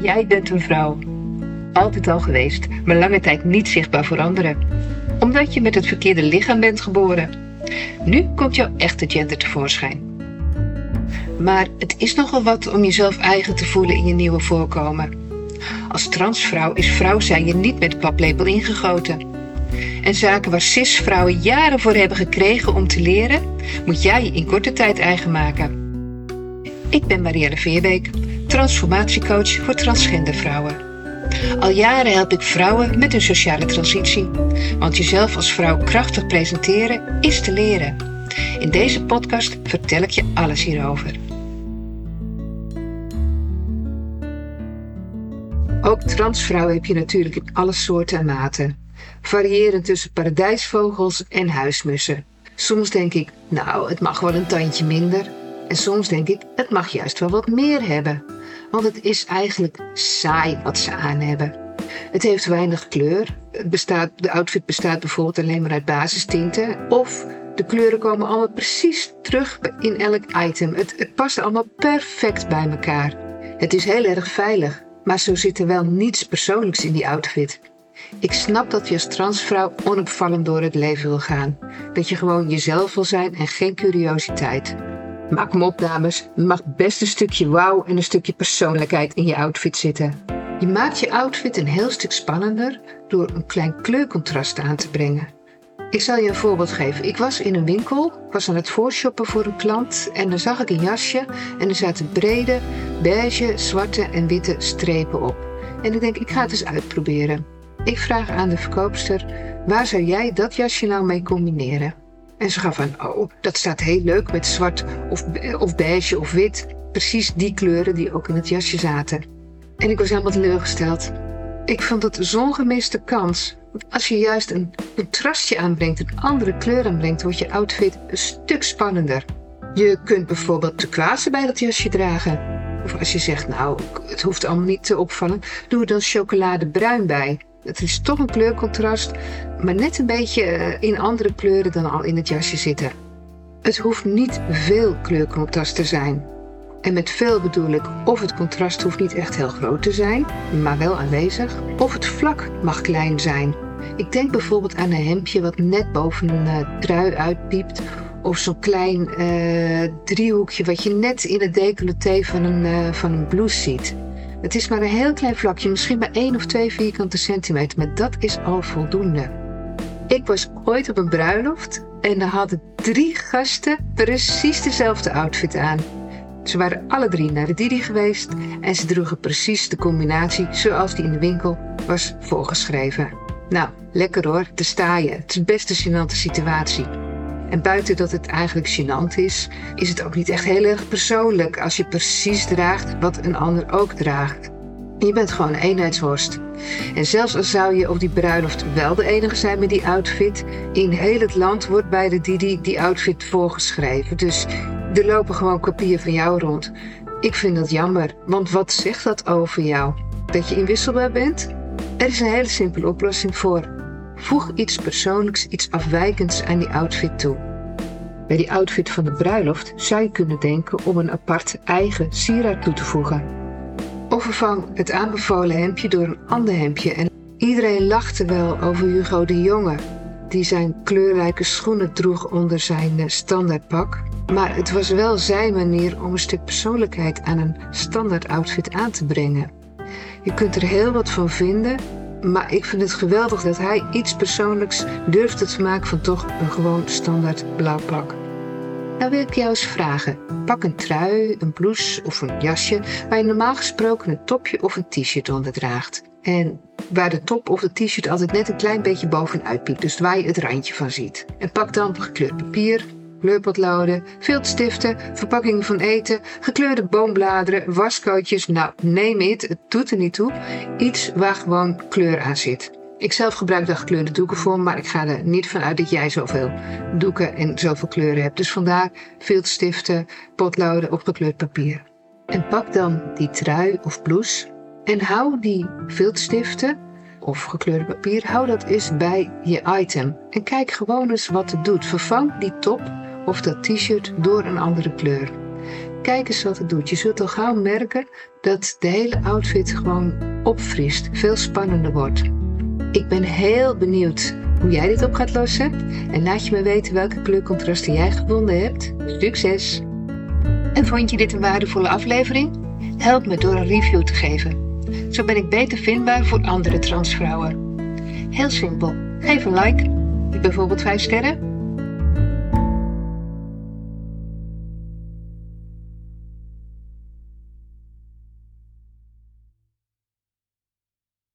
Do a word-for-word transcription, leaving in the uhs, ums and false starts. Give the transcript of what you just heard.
Jij bent een vrouw. Altijd al geweest, maar lange tijd niet zichtbaar voor anderen. Omdat je met het verkeerde lichaam bent geboren. Nu komt jouw echte gender tevoorschijn. Maar het is nogal wat om jezelf eigen te voelen in je nieuwe voorkomen. Als transvrouw is vrouw zijn je niet met de paplepel ingegoten. En zaken waar cis-vrouwen jaren voor hebben gekregen om te leren, moet jij je in korte tijd eigen maken. Ik ben Marielle Veerbeek, transformatiecoach voor transgender vrouwen. Al jaren help ik vrouwen met hun sociale transitie. Want jezelf als vrouw krachtig presenteren is te leren. In deze podcast vertel ik je alles hierover. Ook transvrouwen heb je natuurlijk in alle soorten en maten. Variërend tussen paradijsvogels en huismussen. Soms denk ik, nou, het mag wel een tandje minder. En soms denk ik, het mag juist wel wat meer hebben. Want het is eigenlijk saai wat ze aan hebben. Het heeft weinig kleur. Het bestaat, de outfit bestaat bijvoorbeeld alleen maar uit basistinten. Of de kleuren komen allemaal precies terug in elk item. Het, het past allemaal perfect bij elkaar. Het is heel erg veilig. Maar zo zit er wel niets persoonlijks in die outfit. Ik snap dat je als transvrouw onopvallend door het leven wil gaan. Dat je gewoon jezelf wil zijn en geen curiositeit. Maak hem op, dames. Er mag best een stukje wauw en een stukje persoonlijkheid in je outfit zitten. Je maakt je outfit een heel stuk spannender door een klein kleurcontrast aan te brengen. Ik zal je een voorbeeld geven. Ik was in een winkel, ik was aan het voorshoppen voor een klant en dan zag ik een jasje en er zaten brede, beige, zwarte en witte strepen op. En ik denk, ik ga het eens uitproberen. Ik vraag aan de verkoopster, waar zou jij dat jasje nou mee combineren? En ze gaf aan, oh, dat staat heel leuk met zwart of, of beige of wit. Precies die kleuren die ook in het jasje zaten. En ik was helemaal teleurgesteld. Ik vond het zo'n gemiste kans. Want als je juist een contrastje aanbrengt, een andere kleur aanbrengt, wordt je outfit een stuk spannender. Je kunt bijvoorbeeld turquoise bij dat jasje dragen. Of als je zegt, nou, het hoeft allemaal niet te opvallen, doe er dan chocoladebruin bij. Het is toch een kleurcontrast, maar net een beetje in andere kleuren dan al in het jasje zitten. Het hoeft niet veel kleurcontrast te zijn. En met veel bedoel ik, of het contrast hoeft niet echt heel groot te zijn, maar wel aanwezig. Of het vlak mag klein zijn. Ik denk bijvoorbeeld aan een hemdje wat net boven een uh, trui uitpiept. Of zo'n klein uh, driehoekje wat je net in het decolleté van een, uh, van een blouse ziet. Het is maar een heel klein vlakje, misschien maar één of twee vierkante centimeter, maar dat is al voldoende. Ik was ooit op een bruiloft en er hadden drie gasten precies dezelfde outfit aan. Ze waren alle drie naar de Didi geweest en ze droegen precies de combinatie zoals die in de winkel was voorgeschreven. Nou, lekker hoor, daar sta je. Het is best een gênante situatie. En buiten dat het eigenlijk gênant is, is het ook niet echt heel erg persoonlijk als je precies draagt wat een ander ook draagt. Je bent gewoon een eenheidsworst. En zelfs al zou je op die bruiloft wel de enige zijn met die outfit, in heel het land wordt bij de Didi die outfit voorgeschreven. Dus er lopen gewoon kopieën van jou rond. Ik vind dat jammer, want wat zegt dat over jou? Dat je inwisselbaar bent? Er is een hele simpele oplossing voor. Voeg iets persoonlijks, iets afwijkends aan die outfit toe. Bij die outfit van de bruiloft zou je kunnen denken om een apart eigen sieraad toe te voegen. Of vervang het aanbevolen hemdje door een ander hemdje. En iedereen lachte wel over Hugo de Jonge, die zijn kleurrijke schoenen droeg onder zijn standaardpak. Maar het was wel zijn manier om een stuk persoonlijkheid aan een standaard outfit aan te brengen. Je kunt er heel wat van vinden, maar ik vind het geweldig dat hij iets persoonlijks durfde te maken van toch een gewoon standaard blauw pak. Nou wil ik jou eens vragen, pak een trui, een blouse of een jasje waar je normaal gesproken een topje of een t-shirt onder draagt. En waar de top of het t-shirt altijd net een klein beetje bovenuit piept, dus waar je het randje van ziet. En pak dan gekleurd papier, kleurpotloden, viltstiften, verpakkingen van eten, gekleurde boombladeren, waskootjes, nou neem it, het doet er niet toe. Iets waar gewoon kleur aan zit. Ik zelf gebruik daar gekleurde doeken voor, maar ik ga er niet van uit dat jij zoveel doeken en zoveel kleuren hebt. Dus vandaar viltstiften, potloden of gekleurd papier. En pak dan die trui of blouse en hou die viltstiften of gekleurde papier, hou dat eens bij je item. En kijk gewoon eens wat het doet. Vervang die top of dat t-shirt door een andere kleur. Kijk eens wat het doet. Je zult al gauw merken dat de hele outfit gewoon opfrist, veel spannender wordt. Ik ben heel benieuwd hoe jij dit op gaat lossen. En laat je me weten welke kleurcontrasten jij gevonden hebt. Succes! En vond je dit een waardevolle aflevering? Help me door een review te geven. Zo ben ik beter vindbaar voor andere transvrouwen. Heel simpel. Geef een like, bijvoorbeeld vijf sterren.